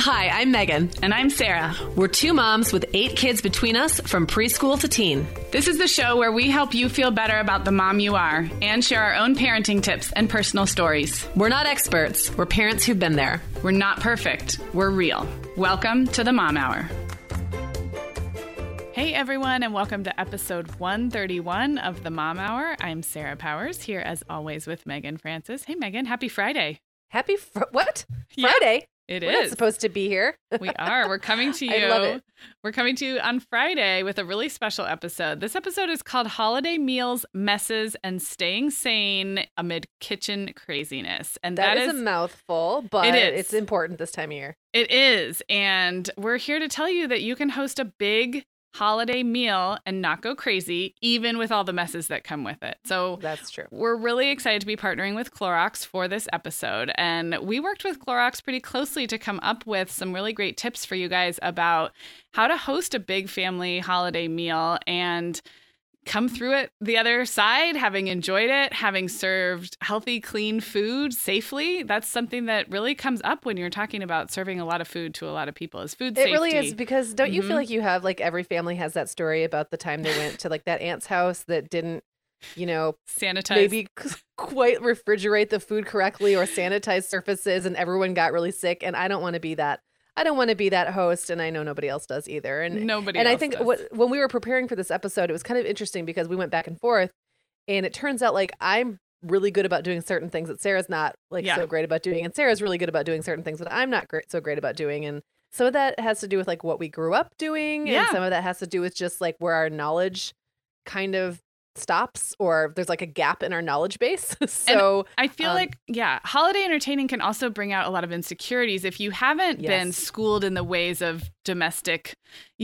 Hi, I'm Megan. And I'm Sarah. We're two moms with 8 kids between us from preschool to teen. This is the show where we help you feel better about the mom you are and share our own parenting tips and personal stories. We're not experts. We're parents who've been there. We're not perfect. We're real. Welcome to the Mom Hour. Hey everyone, and welcome to episode 131 of the Mom Hour. I'm Sarah Powers, here as always with Megan Francis. Hey Megan, happy Friday. What? Yeah, Friday? It We're is. not supposed to be here. We are. We're coming to you. I love it. We're coming to you on Friday with a really special episode. This episode is called Holiday Meals, Messes, and Staying Sane Amid Kitchen Craziness. And that is a mouthful, but it's important this time of year. It is. And we're here to tell you that you can host a big holiday meal and not go crazy, even with all the messes that come with it. So that's true. We're really excited to be partnering with Clorox for this episode. And we worked with Clorox pretty closely to come up with some really great tips for you guys about how to host a big family holiday meal and come through it the other side, having enjoyed it, having served healthy, clean food safely. That's something that really comes up when you're talking about serving a lot of food to a lot of people, is food safety. It really is, because don't you feel like you have, like, every family has that story about the time they went to, like, that aunt's house that didn't, sanitize, maybe quite refrigerate the food correctly or sanitize surfaces, and everyone got really sick. And I don't want to be that. I don't want to be that host, and I know nobody else does either. And I think when we were preparing for this episode, it was kind of interesting because we went back and forth, and it turns out, like, I'm really good about doing certain things that Sarah's not so great about doing, and Sarah's really good about doing certain things that I'm not so great about doing. And some of that has to do with, like, what we grew up doing, and some of that has to do with just, like, where our knowledge kind of stops, or there's, like, a gap in our knowledge base. So and I feel like, holiday entertaining can also bring out a lot of insecurities if you haven't been schooled in the ways of domestic,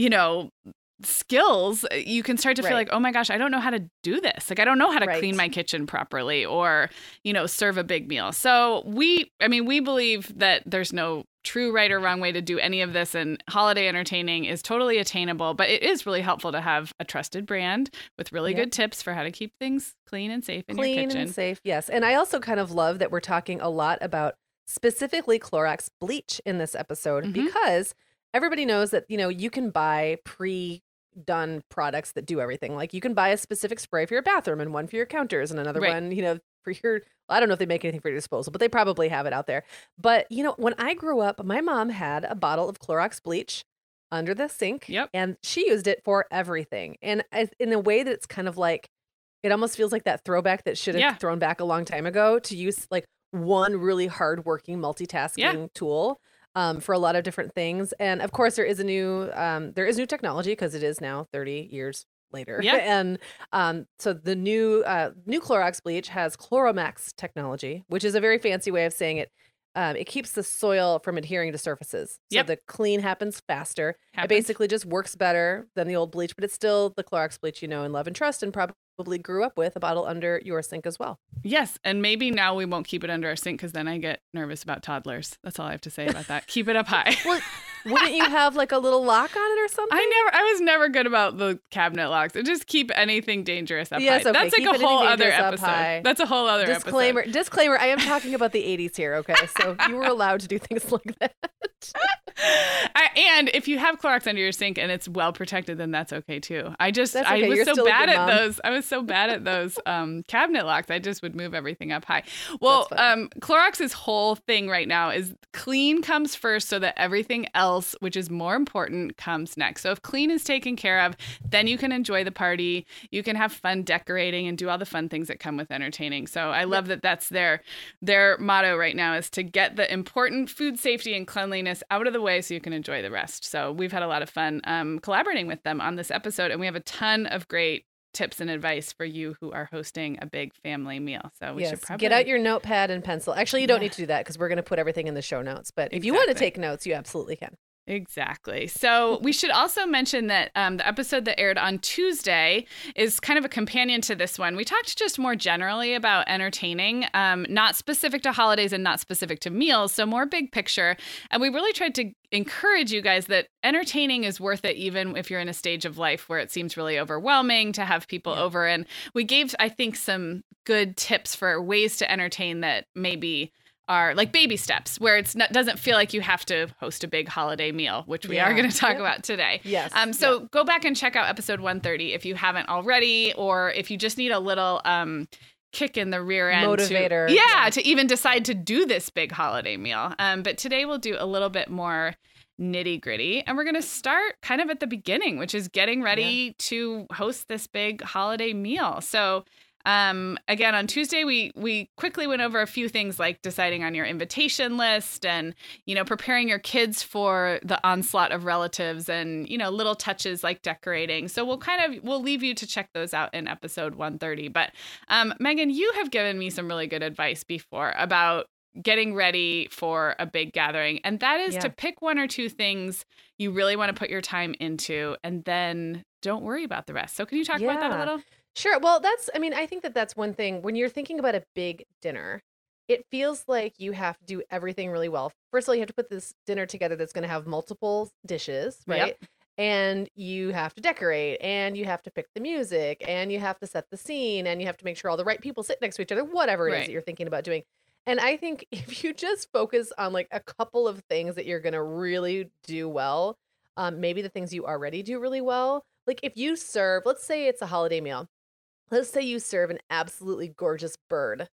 skills. You can start to feel like, oh my gosh, I don't know how to do this. Like, I don't know how to clean my kitchen properly or, serve a big meal. So we believe that there's no true right or wrong way to do any of this, and holiday entertaining is totally attainable, but it is really helpful to have a trusted brand with really good tips for how to keep things clean and safe in your kitchen. Clean and safe, yes. And I also kind of love that we're talking a lot about specifically Clorox bleach in this episode, because everybody knows that, you can buy pre-done products that do everything. Like, you can buy a specific spray for your bathroom and one for your counters and another one, for your, I don't know if they make anything for your disposal, but they probably have it out there. But, when I grew up, my mom had a bottle of Clorox bleach under the sink, and she used it for everything. And in a way that it's kind of like, it almost feels like that throwback that should have thrown back a long time ago, to use, like, one really hardworking multitasking tool for a lot of different things. And of course, there is new technology, because it is now 30 years later. And so the new Clorox bleach has Chloromax technology, which is a very fancy way of saying it. It keeps the soil from adhering to surfaces. So the clean happens faster. It basically just works better than the old bleach, but it's still the Clorox bleach you know and love and trust, and probably grew up with, a bottle under your sink as well. Yes. And maybe now we won't keep it under our sink, because then I get nervous about toddlers. That's all I have to say about that. Keep it up high. Well, wouldn't you have, like, a little lock on it or something? I was never good about the cabinet locks. I just keep anything dangerous up high. Okay. That's keep like a whole other episode. That's a whole other episode. Disclaimer. I am talking about the 80s here. Okay. So you were allowed to do things like that. And if you have Clorox under your sink and it's well protected, then that's okay too. I was so bad at those. I was so bad at those cabinet locks. I just would move everything up high. Well, Clorox's whole thing right now is clean comes first, so that everything else, which is more important, comes next. So if clean is taken care of, then you can enjoy the party. You can have fun decorating and do all the fun things that come with entertaining. So I love that that's their motto right now, is to get the important food safety and cleanliness out of the way so you can enjoy the rest. So we've had a lot of fun collaborating with them on this episode, and we have a ton of great tips and advice for you who are hosting a big family meal. So we should probably get out your notepad and pencil. Actually, you don't need to do that, because we're going to put everything in the show notes. But if you want to take notes, you absolutely can. Exactly. So we should also mention that the episode that aired on Tuesday is kind of a companion to this one. We talked just more generally about entertaining, not specific to holidays and not specific to meals, so more big picture. And we really tried to encourage you guys that entertaining is worth it, even if you're in a stage of life where it seems really overwhelming to have people over. And we gave, I think, some good tips for ways to entertain that maybe are like baby steps where doesn't feel like you have to host a big holiday meal, which we are going to talk about today. Yes. So go back and check out episode 130 if you haven't already, or if you just need a little kick in the rear end. Motivator. To even decide to do this big holiday meal. But today we'll do a little bit more nitty gritty, and we're going to start kind of at the beginning, which is getting ready to host this big holiday meal. So again, on Tuesday, we quickly went over a few things like deciding on your invitation list and, preparing your kids for the onslaught of relatives and, little touches like decorating. So we'll leave you to check those out in episode 130. But Megan, you have given me some really good advice before about getting ready for a big gathering. And that is to pick one or two things you really want to put your time into, and then don't worry about the rest. So can you talk about that a little? Sure. Well, I think that's one thing. When you're thinking about a big dinner, it feels like you have to do everything really well. First of all, you have to put this dinner together that's going to have multiple dishes, right? Yep. And you have to decorate, and you have to pick the music, and you have to set the scene, and you have to make sure all the right people sit next to each other, whatever it is that you're thinking about doing. And I think if you just focus on like a couple of things that you're going to really do well, maybe the things you already do really well, like if you serve, let's say it's a holiday meal. Let's say you serve an absolutely gorgeous bird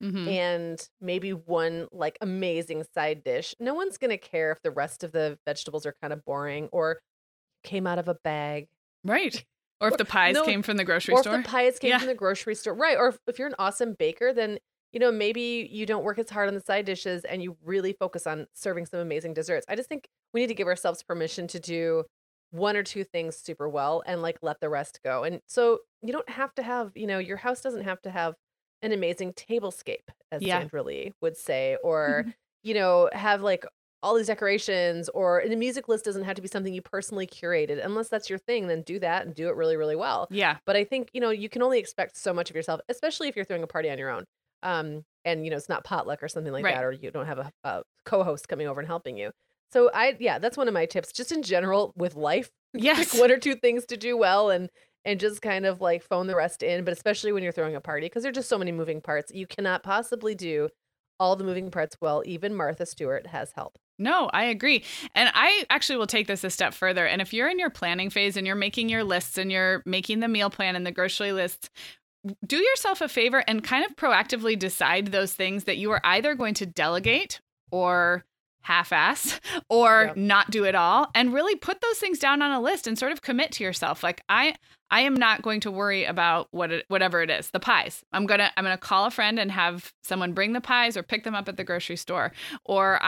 and maybe one like amazing side dish. No one's going to care if the rest of the vegetables are kind of boring or came out of a bag. Right. Or if the pies came from the grocery store. Or if the pies came from the grocery store. Right. Or if you're an awesome baker, then maybe you don't work as hard on the side dishes and you really focus on serving some amazing desserts. I just think we need to give ourselves permission to do one or two things super well and like let the rest go. And so you don't have to have, your house doesn't have to have an amazing tablescape, as Sandra Lee would say, or, have like all these decorations, or the music list doesn't have to be something you personally curated. Unless that's your thing, then do that and do it really, really well. Yeah. But I think, you can only expect so much of yourself, especially if you're throwing a party on your own. And, it's not potluck or something like that, or you don't have a co-host coming over and helping you. So that's one of my tips, just in general with life. Yes. Pick one or two things to do well and just kind of like phone the rest in, but especially when you're throwing a party, because there's just so many moving parts. You cannot possibly do all the moving parts well. Even Martha Stewart has help. No, I agree. And I actually will take this a step further. And if you're in your planning phase and you're making your lists and you're making the meal plan and the grocery lists, do yourself a favor and kind of proactively decide those things that you are either going to delegate or half-ass or not do it all, and really put those things down on a list and sort of commit to yourself. Like I am not going to worry about whatever it is, the pies. I'm going to call a friend and have someone bring the pies or pick them up at the grocery store, or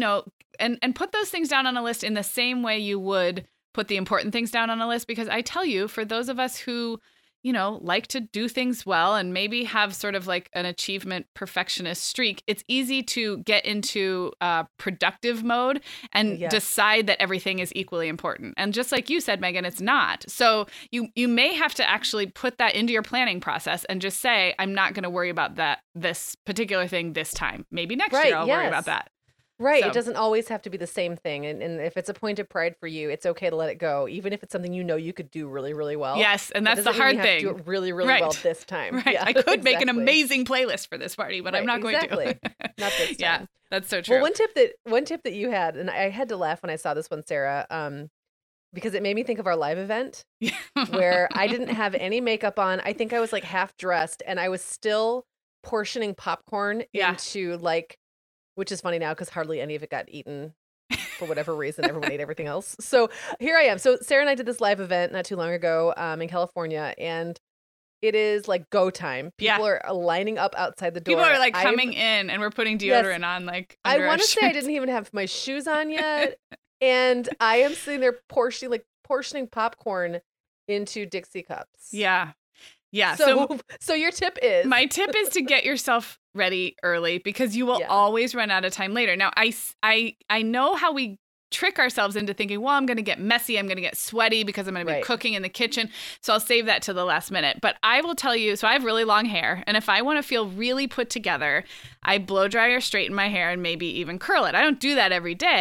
and put those things down on a list in the same way you would put the important things down on a list, because I tell you, for those of us who like to do things well and maybe have sort of like an achievement perfectionist streak, it's easy to get into productive mode and decide that everything is equally important. And just like you said, Megan, it's not. So you may have to actually put that into your planning process and just say, I'm not going to worry about this particular thing this time. Maybe next year I'll worry about that. Right. So. It doesn't always have to be the same thing. And if it's a point of pride for you, it's okay to let it go, even if it's something you could do really, really well. Yes. And that's the hard thing. Do it really, really well this time. Right. Yeah, I could make an amazing playlist for this party, but I'm not going to. Not this time. Yeah, that's so true. Well, one tip that you had, and I had to laugh when I saw this one, Sarah, because it made me think of our live event where I didn't have any makeup on. I think I was like half dressed and I was still portioning popcorn into like, which is funny now because hardly any of it got eaten for whatever reason. Everyone ate everything else. So here I am. So Sarah and I did this live event not too long ago in California, and it is like go time. People are lining up outside the door. People are like coming in, and we're putting deodorant on. Like I want to say I didn't even have my shoes on yet, and I am sitting there portioning popcorn into Dixie cups. Yeah. Yeah. So your tip is? My tip is to get yourself ready early, because you will always run out of time later. Now, I know how we trick ourselves into thinking, well, I'm going to get messy. I'm going to get sweaty because I'm going to be cooking in the kitchen. So I'll save that to the last minute. But I will tell you, so I have really long hair. And if I want to feel really put together, I blow dry or straighten my hair and maybe even curl it. I don't do that every day,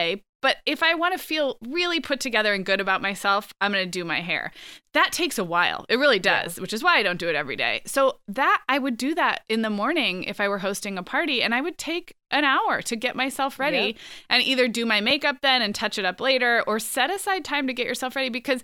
But if I want to feel really put together and good about myself, I'm going to do my hair. That takes a while. It really does, which is why I don't do it every day. So that I would do that in the morning if I were hosting a party, and I would take an hour to get myself ready and either do my makeup then and touch it up later, or set aside time to get yourself ready, because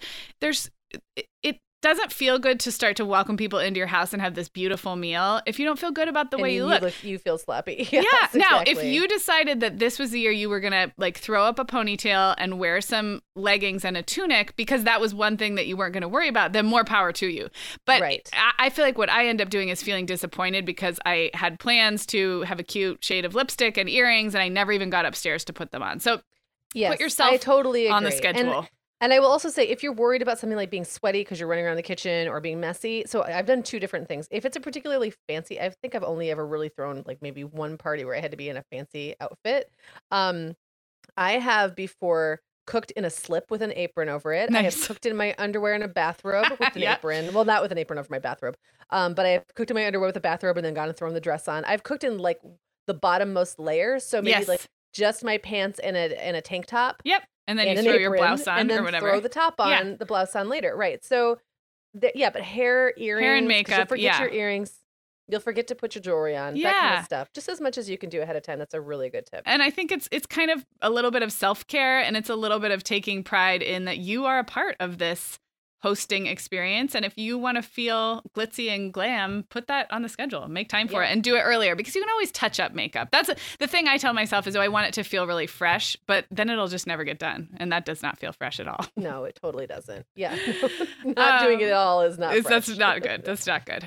it doesn't feel good to start to welcome people into your house and have this beautiful meal if you don't feel good about the way you look. You feel sloppy. Yes, yeah. Now, if you decided that this was the year you were going to like throw up a ponytail and wear some leggings and a tunic because that was one thing that you weren't going to worry about, then more power to you. But I feel like what I end up doing is feeling disappointed because I had plans to have a cute shade of lipstick and earrings, and I never even got upstairs to put them on. So put yourself on the schedule. And I will also say, if you're worried about something like being sweaty because you're running around the kitchen or being messy, so I've done two different things. If it's a particularly fancy, I think I've only ever really thrown like maybe one party where I had to be in a fancy outfit. I have before cooked in a slip with an apron over it. Nice. I have cooked in my underwear in a bathrobe with an apron. Well, not with an apron over my bathrobe, but I have cooked in my underwear with a bathrobe and then gone and thrown the dress on. I've cooked in like the bottommost layers, so maybe like just my pants and a tank top. Yep. And then you throw your blouse on or whatever. Throw the top on, the blouse on later. Right. So, but hair, earrings. Hair and makeup. You'll forget your earrings. You'll forget to put your jewelry on. That kind of stuff. Just as much as you can do ahead of time. That's a really good tip. And I think it's kind of a little bit of self-care, and it's a little bit of taking pride in that you are a part of this hosting experience. And if you want to feel glitzy and glam, put that on the schedule, make time for it, and do it earlier, because you can always touch up makeup. That's the thing I tell myself is, I want it to feel really fresh, but then it'll just never get done. And that does not feel fresh at all. No, it totally doesn't. Yeah. Not doing it at all is not fresh. That's not good. That's not good.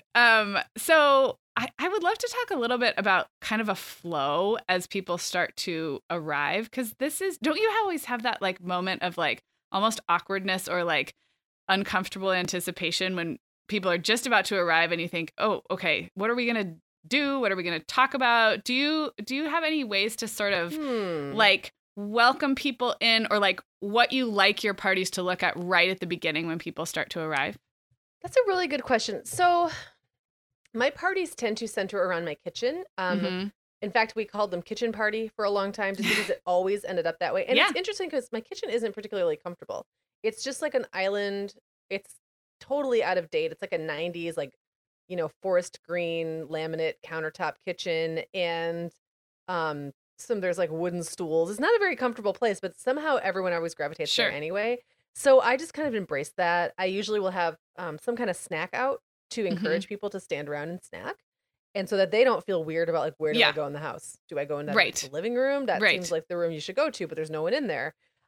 So I would love to talk a little bit about kind of a flow as people start to arrive, because don't you always have that like moment of like almost awkwardness or like uncomfortable anticipation when people are just about to arrive and you think, oh, okay, what are we going to do? What are we going to talk about? Do you have any ways to sort of like welcome people in, or like what you like your parties to look at right at the beginning when people start to arrive? That's a really good question. So my parties tend to center around my kitchen. In fact, we called them kitchen party for a long time just because it always ended up that way. And it's interesting because my kitchen isn't particularly comfortable. It's just like an island. It's totally out of date. It's like a 90s, like, forest green laminate countertop kitchen. And there's like wooden stools. It's not a very comfortable place, but somehow everyone always gravitates there anyway. So I just kind of embrace that. I usually will have some kind of snack out to encourage people to stand around and snack. And so that they don't feel weird about like, where do I go in the house? Do I go into the living room? That seems like the room you should go to, but there's no one in there.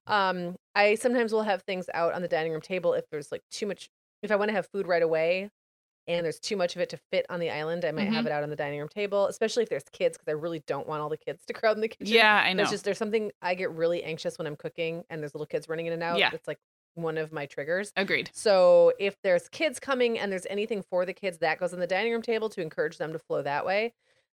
I sometimes will have things out on the dining room table if there's like too much, if I want to have food right away and there's too much of it to fit on the island, I might have it out on the dining room table, especially if there's kids, because I really don't want all the kids to crowd in the kitchen. Yeah, I know. There's something, I get really anxious when I'm cooking and there's little kids running in and out. Yeah. It's like one of my triggers. Agreed. So if there's kids coming and there's anything for the kids, that goes on the dining room table to encourage them to flow that way.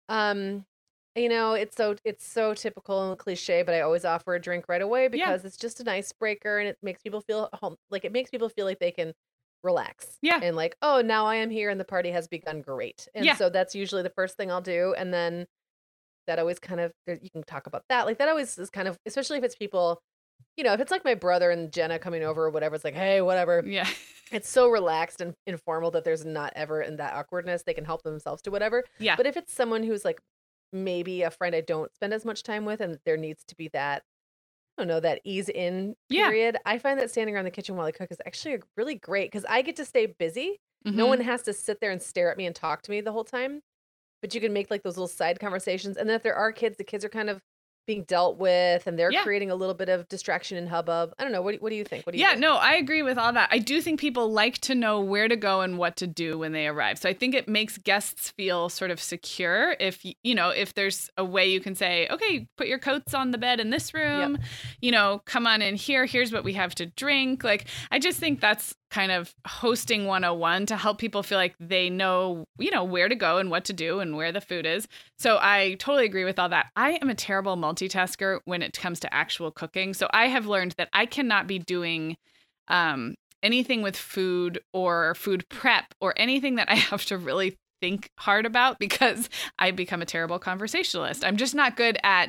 It's so typical and cliche, but I always offer a drink right away because it's just an icebreaker and it makes people feel home. Like it makes people feel like they can relax. Yeah. And like, oh, now I am here and the party has begun. Great. And so that's usually the first thing I'll do. And then that always kind of, you can talk about that. Like that always is kind of, especially if it's people, if it's like my brother and Jenna coming over or whatever, it's like, hey, whatever. Yeah. It's so relaxed and informal that there's not ever in that awkwardness. They can help themselves to whatever. Yeah. But if it's someone who's like, maybe a friend I don't spend as much time with, and there needs to be that, that ease in period. I find that standing around the kitchen while I cook is actually really great because I get to stay busy. No one has to sit there and stare at me and talk to me the whole time, but you can make like those little side conversations. And then if there are kids, the kids are kind of being dealt with and they're creating a little bit of distraction and hubbub. I don't know. What do you think? No, I agree with all that. I do think people like to know where to go and what to do when they arrive. So I think it makes guests feel sort of secure if there's a way you can say, okay, put your coats on the bed in this room, come on in here. Here's what we have to drink. Like, I just think that's kind of hosting 101 to help people feel like they know, where to go and what to do and where the food is. So I totally agree with all that. I am a terrible multitasker when it comes to actual cooking. So I have learned that I cannot be doing anything with food or food prep or anything that I have to really think hard about because I become a terrible conversationalist. I'm just not good at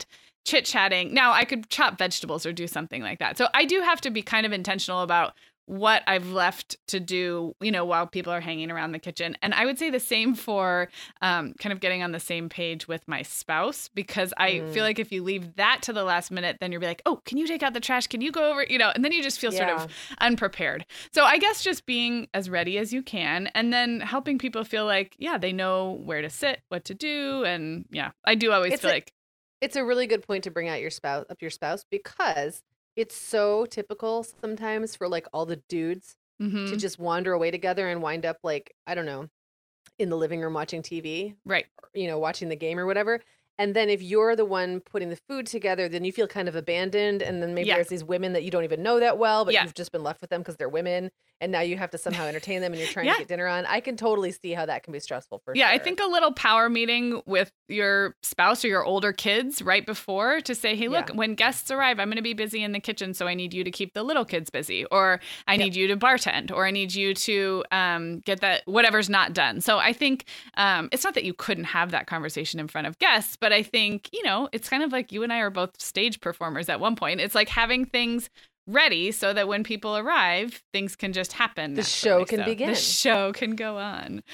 chit-chatting. Now, I could chop vegetables or do something like that. So I do have to be kind of intentional about what I've left to do, while people are hanging around the kitchen. And I would say the same for kind of getting on the same page with my spouse, because I feel like if you leave that to the last minute, then you'll be like, oh, can you take out the trash? Can you go over, and then you just feel sort of unprepared. So I guess just being as ready as you can, and then helping people feel like, they know where to sit, what to do. And I do always feel like it's a really good point to bring out your spouse, because it's so typical sometimes for like all the dudes to just wander away together and wind up like, I don't know, in the living room watching TV, right? Watching the game or whatever. And then if you're the one putting the food together, then you feel kind of abandoned. And then maybe there's these women that you don't even know that well, but you've just been left with them because they're women. And now you have to somehow entertain them and you're trying to get dinner on. I can totally see how that can be stressful for sure. Yeah, I think a little power meeting with your spouse or your older kids right before to say, hey, look, when guests arrive, I'm going to be busy in the kitchen. So I need you to keep the little kids busy, or I need you to bartend, or I need you to get that whatever's not done. So I think it's not that you couldn't have that conversation in front of guests, but I think, it's kind of like you and I are both stage performers at one point. It's like having things ready so that when people arrive, things can just happen. The show can begin. The show can go on.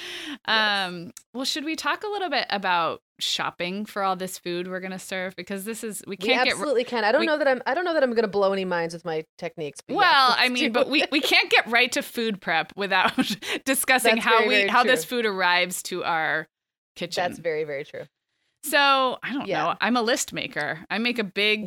Yes. Well, should we talk a little bit about shopping for all this food we're going to serve? Because we absolutely can. I don't know that I'm going to blow any minds with my techniques. But but we can't get right to food prep without discussing how this food arrives to our kitchen. That's very, very true. So I don't know. I'm a list maker. I make a big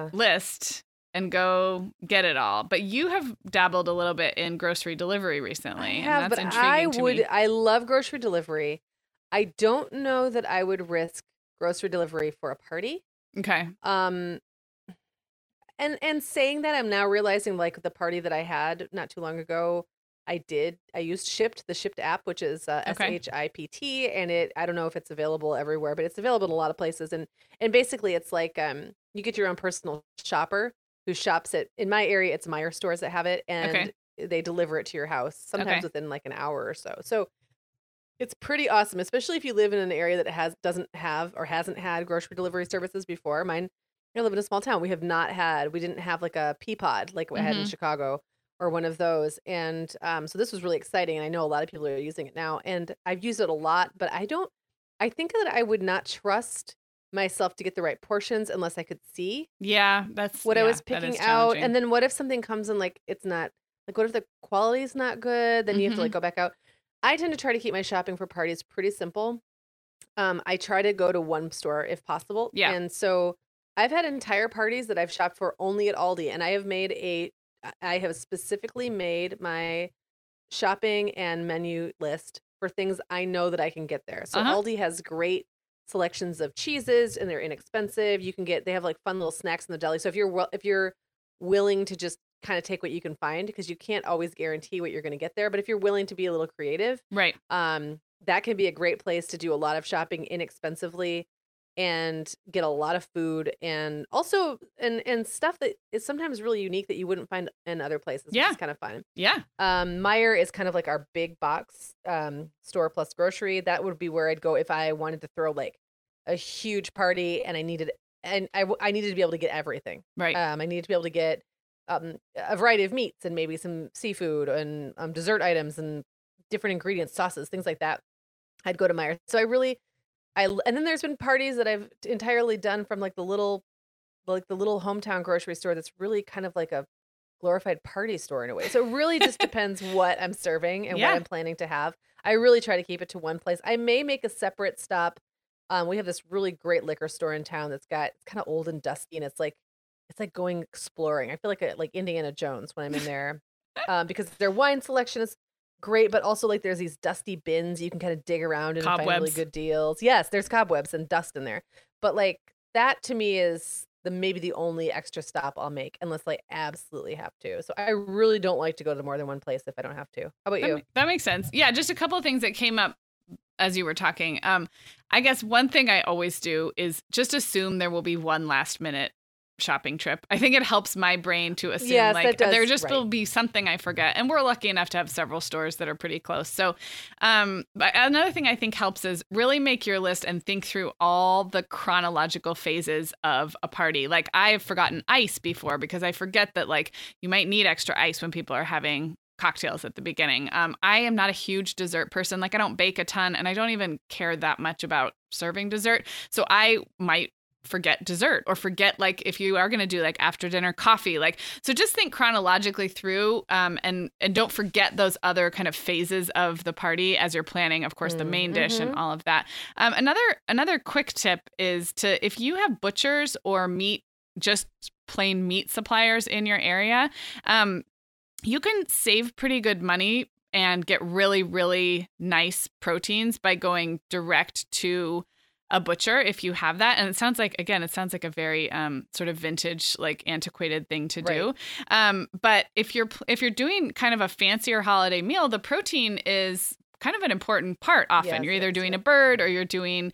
list and go get it all. But you have dabbled a little bit in grocery delivery recently. And that's intriguing to me. I love grocery delivery. I don't know that I would risk grocery delivery for a party. Okay. And saying that, I'm now realizing like the party that I had not too long ago, I used Shipt, the Shipt app, which is SHIPT, and I don't know if it's available everywhere, but it's available in a lot of places. And basically it's like you get your own personal shopper who shops in my area, it's Meijer stores that have it, and they deliver it to your house, sometimes within like an hour or so. So it's pretty awesome, especially if you live in an area that doesn't have or hasn't had grocery delivery services before. I live in a small town. We didn't have like a Peapod like we had in Chicago or one of those. And so this was really exciting. And I know a lot of people are using it now, and I've used it a lot, but I think that I would not trust myself to get the right portions unless I could see. Yeah, that's what I was picking out. And then what if something comes in like it's not, like what if the quality is not good? Then you have to like go back out. I tend to try to keep my shopping for parties pretty simple. I try to go to one store if possible. Yeah. And so I've had entire parties that I've shopped for only at Aldi, and I have specifically made my shopping and menu list for things I know that I can get there. So Aldi has great selections of cheeses, and they're inexpensive. They have like fun little snacks in the deli. So if you're willing to just kind of take what you can find, because you can't always guarantee what you're going to get there, but if you're willing to be a little creative, right, that can be a great place to do a lot of shopping inexpensively and get a lot of food, and also and stuff that is sometimes really unique that you wouldn't find in other places. Which is kind of fun. Yeah. Meijer is kind of like our big box store plus grocery. That would be where I'd go if I wanted to throw like a huge party and I needed to be able to get everything. Right. I needed to be able to get a variety of meats and maybe some seafood and dessert items and different ingredients, sauces, things like that. I'd go to Meijer. So and then there's been parties that I've entirely done from like the little hometown grocery store that's really kind of like a glorified party store in a way. So it really just depends what I'm serving and what I'm planning to have. I really try to keep it to one place. I may make a separate stop. We have this really great liquor store in town it's kind of old and dusty, and it's like going exploring. I feel like Indiana Jones when I'm in there, because their wine selection is great, but also like there's these dusty bins you can kind of dig around and find really good deals. Yes, there's cobwebs and dust in there, but like that to me is maybe the only extra stop I'll make unless I absolutely have to. So I really don't like to go to more than one place if I don't have to. How about you? That makes sense. Yeah, just a couple of things that came up as you were talking. I guess one thing I always do is just assume there will be one last minute shopping trip. I think it helps my brain to assume there just will be something I forget. And we're lucky enough to have several stores that are pretty close. So but another thing I think helps is really make your list and think through all the chronological phases of a party. Like I've forgotten ice before because I forget that like you might need extra ice when people are having cocktails at the beginning. I am not a huge dessert person. Like I don't bake a ton and I don't even care that much about serving dessert. So I might forget dessert or forget like if you are going to do like after dinner coffee, like, so just think chronologically through and don't forget those other kind of phases of the party as you're planning, of course, the main dish and all of that. Another quick tip is to, if you have butchers or just plain meat suppliers in your area, you can save pretty good money and get really, really nice proteins by going direct to a butcher if you have that. And it sounds like a very sort of vintage, like antiquated thing to do. But if you're doing kind of a fancier holiday meal, the protein is kind of an important part often. Yes, you're either doing a bird or you're doing,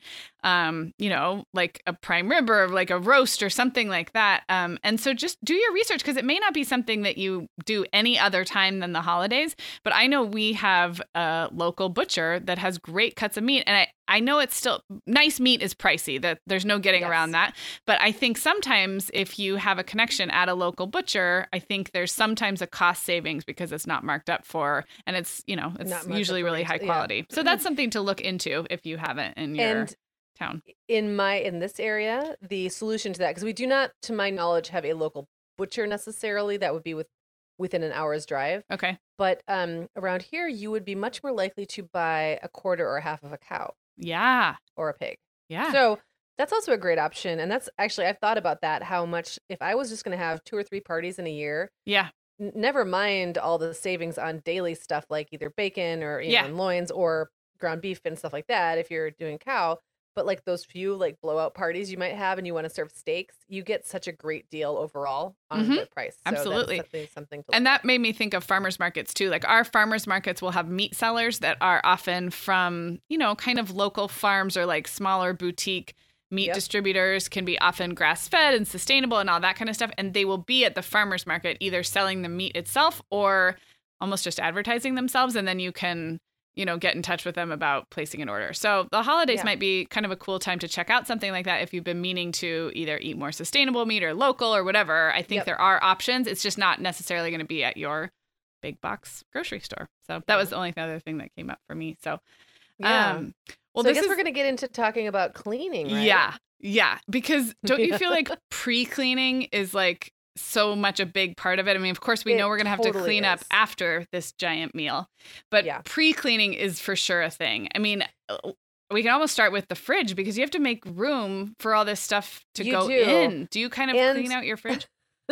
like a prime rib or like a roast or something like that. And so just do your research because it may not be something that you do any other time than the holidays. But I know we have a local butcher that has great cuts of meat. And I know it's still nice meat is pricey, that there's no getting around that. But I think sometimes if you have a connection at a local butcher, I think there's sometimes a cost savings because it's not marked up for, and it's usually really high quality. So that's something to look into if you haven't in your town. In this area, the solution to that, because we do not, to my knowledge, have a local butcher necessarily. That would be within an hour's drive. Okay. But around here, you would be much more likely to buy a quarter or half of a cow. Yeah. Or a pig. Yeah. So that's also a great option. And that's actually, I've thought about that, how much, if I was just going to have 2 or 3 parties in a year. Yeah. Never mind all the savings on daily stuff like either bacon or loins or ground beef and stuff like that if you're doing cow. But like those few like blowout parties you might have and you want to serve steaks, you get such a great deal overall on the price. So absolutely. That's something to and that made me think of farmers markets too. Like our farmers markets will have meat sellers that are often from, kind of local farms or like smaller boutique meat distributors, can be often grass fed and sustainable and all that kind of stuff. And they will be at the farmers market either selling the meat itself or almost just advertising themselves. And then you can get in touch with them about placing an order. So the holidays might be kind of a cool time to check out something like that if you've been meaning to either eat more sustainable meat or local or whatever. I think there are options. It's just not necessarily going to be at your big box grocery store. So that was the only other thing that came up for me. So, well, so I guess we're going to get into talking about cleaning, right? Yeah. Because don't you feel like pre-cleaning is like so much a big part of it? I mean, of course, we know we're going to have to clean up after this giant meal, but pre-cleaning is for sure a thing. I mean, we can almost start with the fridge because you have to make room for all this stuff to go in. Do you kind of clean out your fridge?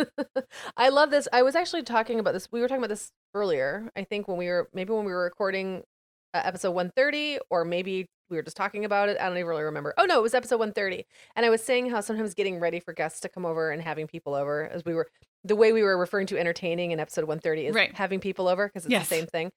I love this. I was actually talking about this. We were talking about this earlier, I think when we were recording episode 130, or maybe we were just talking about it. I don't even really remember. Oh no, it was episode 130. And I was saying how sometimes getting ready for guests to come over and having people over, the way we were referring to entertaining in episode 130 is having people over, because it's the same thing.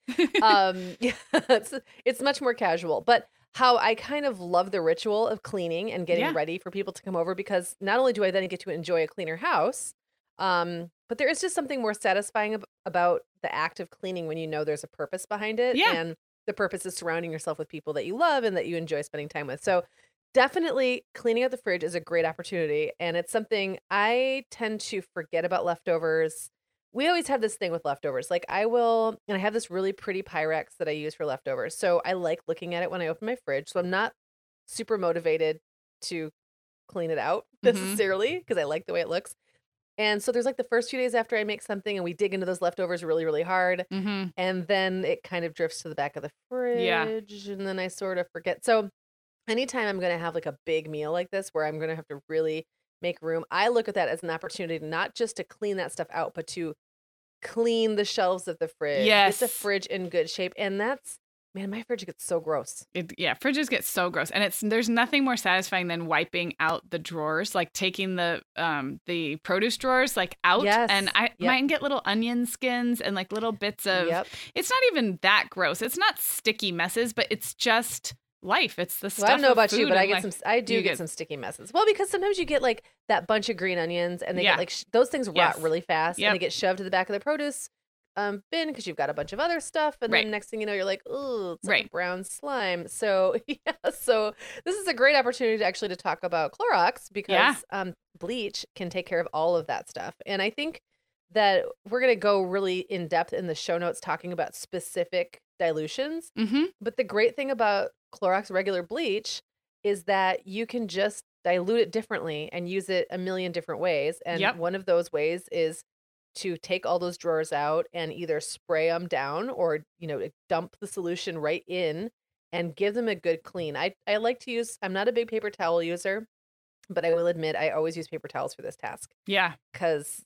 It's much more casual, but how I kind of love the ritual of cleaning and getting ready for people to come over, because not only do I then get to enjoy a cleaner house, but there is just something more satisfying about the act of cleaning when you know there's a purpose behind it. Yeah. And the purpose is surrounding yourself with people that you love and that you enjoy spending time with. So definitely cleaning out the fridge is a great opportunity. And it's something I tend to forget about leftovers. We always have this thing with leftovers. Like I have this really pretty Pyrex that I use for leftovers. So I like looking at it when I open my fridge. So I'm not super motivated to clean it out necessarily because I like the way it looks. And so there's like the first few days after I make something and we dig into those leftovers really, really hard. And then it kind of drifts to the back of the fridge and then I sort of forget. So anytime I'm going to have like a big meal like this where I'm going to have to really make room, I look at that as an opportunity not just to clean that stuff out, but to clean the shelves of the fridge. Yes. Get the fridge in good shape. And man, my fridge gets so gross. Fridges get so gross. And there's nothing more satisfying than wiping out the drawers, like taking the produce drawers like out. Yes. And mine get little onion skins and like little bits of, it's not even that gross. It's not sticky messes, but it's just life. It's the stuff. Well, I don't know about you, but I do get some sticky messes. Well, because sometimes you get like that bunch of green onions, and they get like those things rot really fast, and they get shoved to the back of the produce bin because you've got a bunch of other stuff, and then next thing you know, you're like, ooh, it's like brown slime. So so this is a great opportunity to talk about Clorox, because bleach can take care of all of that stuff. And I think that we're going to go really in depth in the show notes talking about specific dilutions. Mm-hmm. But the great thing about Clorox regular bleach is that you can just dilute it differently and use it a million different ways. And one of those ways is to take all those drawers out and either spray them down or, dump the solution right in and give them a good clean. I like to use, I'm not a big paper towel user, but I will admit I always use paper towels for this task. Yeah. Because,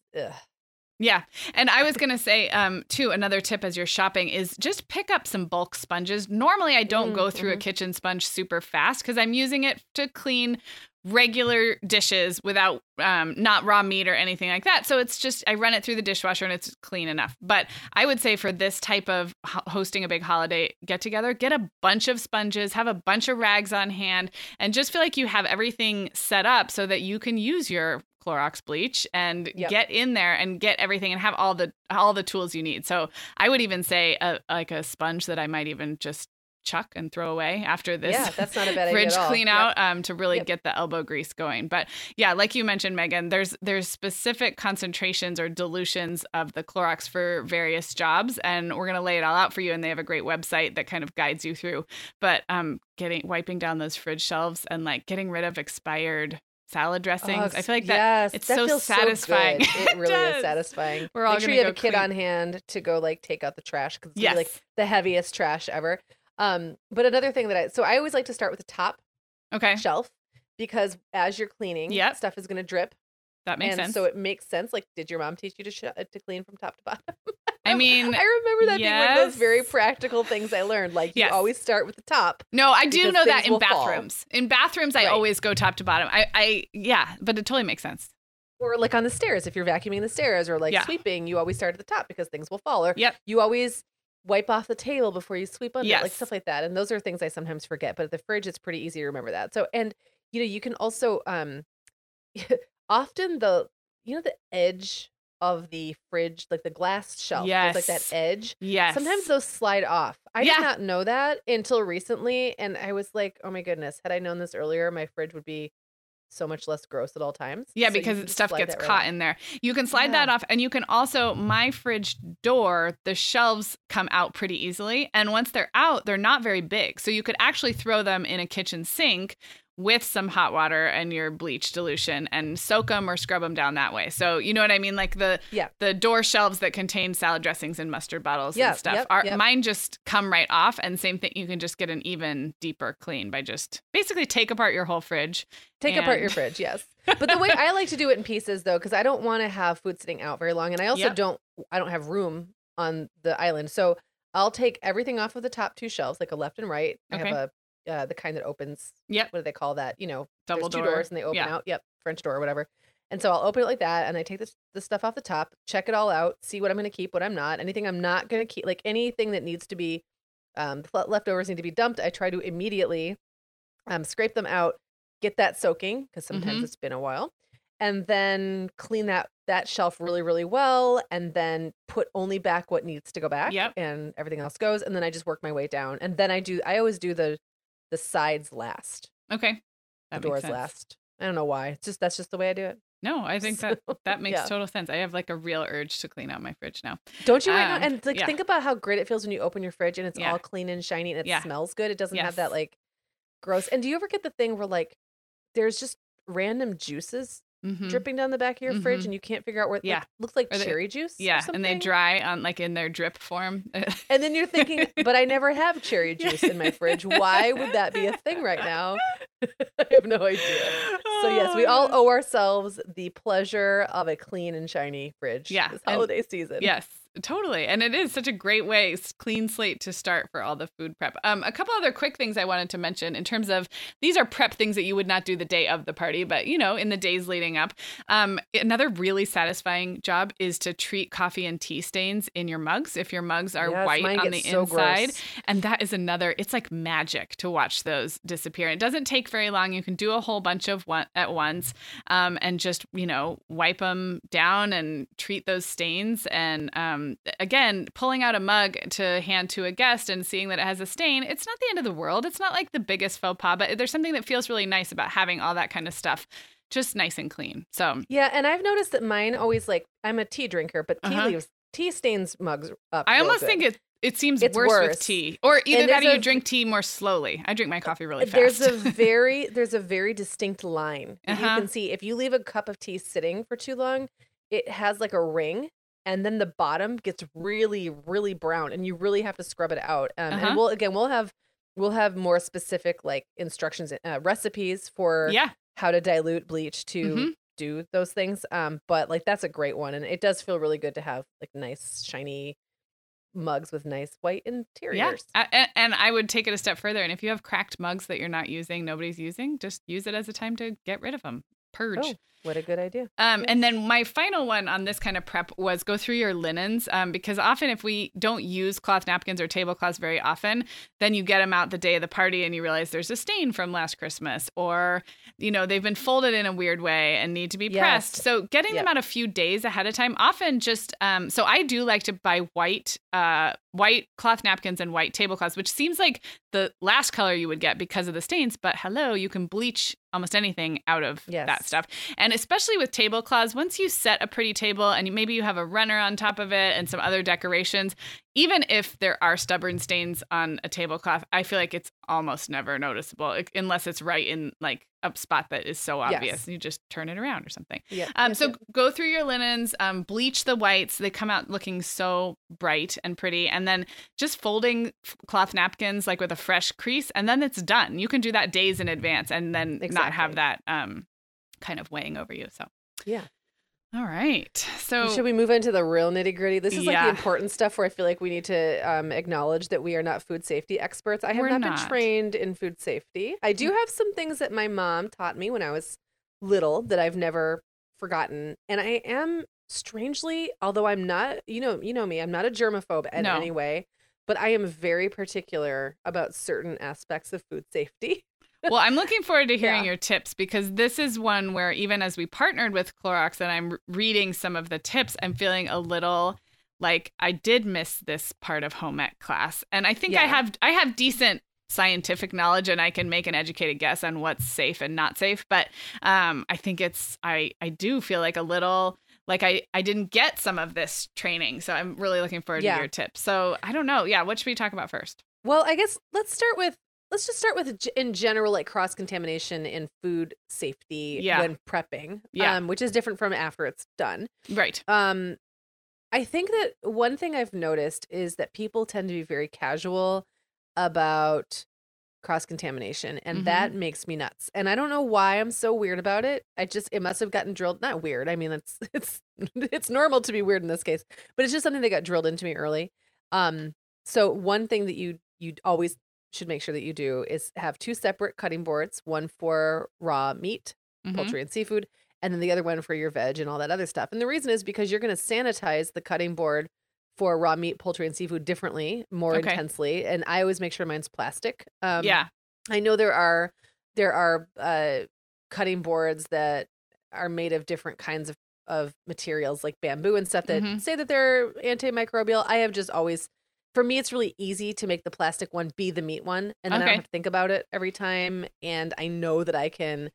yeah. And I was going to say, too, another tip as you're shopping is just pick up some bulk sponges. Normally, I don't go through a kitchen sponge super fast because I'm using it to clean regular dishes without not raw meat or anything like that. So it's just, I run it through the dishwasher and it's clean enough. But I would say for this type of hosting a big holiday get together, get a bunch of sponges, have a bunch of rags on hand, and just feel like you have everything set up so that you can use your Clorox bleach and get in there and get everything and have all the tools you need. So I would even say like a sponge that I might even just chuck and throw away after this that's not a bad fridge idea at all. clean out to really get the elbow grease going. But like you mentioned, Megan, there's specific concentrations or dilutions of the Clorox for various jobs, and we're going to lay it all out for you, and they have a great website that kind of guides you through. But wiping down those fridge shelves and like getting rid of expired salad dressings. I feel like it's that so satisfying. So good. It really is satisfying. We're all Make sure you have a kit on hand to go like take out the trash, because it's really, like the heaviest trash ever. But another thing that I always like to start with the top shelf, because as you're cleaning, stuff is going to drip. That makes sense. So it makes sense. Like, did your mom teach you to clean from top to bottom? I mean, I remember that being one of those very practical things I learned. Like, you always start with the top. No, I do know that in bathrooms. In bathrooms, I always go top to bottom. But it totally makes sense. Or like on the stairs, if you're vacuuming the stairs or like sweeping, you always start at the top because things will fall. Or you always wipe off the table before you sweep under, like stuff like that. And those are things I sometimes forget. But at the fridge, it's pretty easy to remember that. So, and you can also often the edge of the fridge, like the glass shelf, there's like that edge. Yes. Sometimes those slide off. I did not know that until recently, and I was like, oh my goodness, had I known this earlier, my fridge would be so much less gross at all times. Yeah, so because stuff gets caught in there. You can slide that off, and you can also, my fridge door, the shelves come out pretty easily, and once they're out, they're not very big. So you could actually throw them in a kitchen sink with some hot water and your bleach dilution and soak them or scrub them down that way. So you know what I mean? Like the door shelves that contain salad dressings and mustard bottles and stuff. Mine just come right off, and same thing. You can just get an even deeper clean by just basically take apart your whole fridge. Take apart your fridge, yes. But the way I like to do it in pieces, though, because I don't want to have food sitting out very long. And I also don't have room on the island. So I'll take everything off of the top two shelves, like a left and right. I have the kind that opens. Yep. What do they call that? Double there's two door. doors and they open out. Yep. French door or whatever. And so I'll open it like that, and I take the stuff off the top, check it all out, see what I'm going to keep, what I'm not. Anything I'm not going to keep, like anything that needs to be, leftovers need to be dumped, I try to immediately scrape them out, get that soaking, because sometimes it's been a while, and then clean that shelf really, really well, and then put only back what needs to go back, and everything else goes, and then I just work my way down. And then I always do the sides last. Okay. The doors last. I don't know why. That's just the way I do it. No, I think that makes total sense. I have like a real urge to clean out my fridge now. Don't you right now? And think about how great it feels when you open your fridge and it's all clean and shiny and it smells good. It doesn't have that like gross. And do you ever get the thing where like there's just random juices dripping down the back of your fridge and you can't figure out where it looks like cherry juice? Yeah, and they dry on like in their drip form. And then you're thinking, but I never have cherry juice in my fridge. Why would that be a thing right now? I have no idea. So yes, we all owe ourselves the pleasure of a clean and shiny fridge this holiday season. Yes. Totally. And it is such a great way, clean slate to start for all the food prep. A couple other quick things I wanted to mention in terms of these are prep things that you would not do the day of the party, but, in the days leading up. Another really satisfying job is to treat coffee and tea stains in your mugs. If your mugs are white on the inside. Gross. And that is it's like magic to watch those disappear. It doesn't take very long. You can do a whole bunch of one at once and just, wipe them down and treat those stains. And again, pulling out a mug to hand to a guest and seeing that it has a stain, it's not the end of the world. It's not like the biggest faux pas, but there's something that feels really nice about having all that kind of stuff just nice and clean. So yeah, and I've noticed that mine always I'm a tea drinker, but tea stains mugs up. I almost think it seems worse with tea, or either that or you drink tea more slowly. I drink my coffee really fast. There's a very distinct line. You can see if you leave a cup of tea sitting for too long, it has like a ring. And then the bottom gets really, really brown, and you really have to scrub it out. And we'll have more specific instructions, recipes for how to dilute bleach to do those things. But that's a great one, and it does feel really good to have nice shiny mugs with nice white interiors. Yeah, and I would take it a step further. And if you have cracked mugs that you're not using, nobody's using, just use it as a time to get rid of them. Purge. Oh, what a good idea. And then my final one on this kind of prep was go through your linens, because often if we don't use cloth napkins or tablecloths very often, then you get them out the day of the party and you realize there's a stain from last Christmas, or, they've been folded in a weird way and need to be pressed. So getting them out a few days ahead of time, often just, so I do like to buy white cloth napkins and white tablecloths, which seems like the last color you would get because of the stains, but you can bleach almost anything out of that stuff. And especially with tablecloths, once you set a pretty table and maybe you have a runner on top of it and some other decorations, even if there are stubborn stains on a tablecloth, I feel like it's almost never noticeable unless it's right in a spot that is so obvious. Yes. You just turn it around or something. So go through your linens, bleach the whites. They come out looking so bright and pretty. And then just folding cloth napkins with a fresh crease, and then it's done. You can do that days in advance and then not have that kind of weighing over you. So yeah. All right. So should we move into the real nitty gritty? This is the important stuff where I feel like we need to acknowledge that we are not food safety experts. I have not been trained in food safety. I do have some things that my mom taught me when I was little that I've never forgotten. And I am strangely, although I'm not, you know me, I'm not a germaphobe in any way, but I am very particular about certain aspects of food safety. Well, I'm looking forward to hearing your tips, because this is one where even as we partnered with Clorox and I'm reading some of the tips, I'm feeling a little like I did miss this part of home ec class. And I think I have decent scientific knowledge and I can make an educated guess on what's safe and not safe. But I think I do feel like a little like I didn't get some of this training. So I'm really looking forward to your tips. So I don't know. Yeah. What should we talk about first? Well, I guess let's just start with in general, cross-contamination in food safety when prepping, which is different from after it's done. Right. I think that one thing I've noticed is that people tend to be very casual about cross-contamination, and that makes me nuts. And I don't know why I'm so weird about it. It must have gotten drilled. Not weird. I mean, it's normal to be weird in this case, but it's just something that got drilled into me early. So one thing that you always should make sure that you do is have two separate cutting boards, one for raw meat, poultry and seafood, and then the other one for your veg and all that other stuff. And the reason is because you're going to sanitize the cutting board for raw meat, poultry, and seafood differently, more intensely. And I always make sure mine's plastic. I know there are cutting boards that are made of different kinds of materials like bamboo and stuff that say that they're antimicrobial. I have just always, for me, it's really easy to make the plastic one be the meat one, and then I don't have to think about it every time. And I know that I can,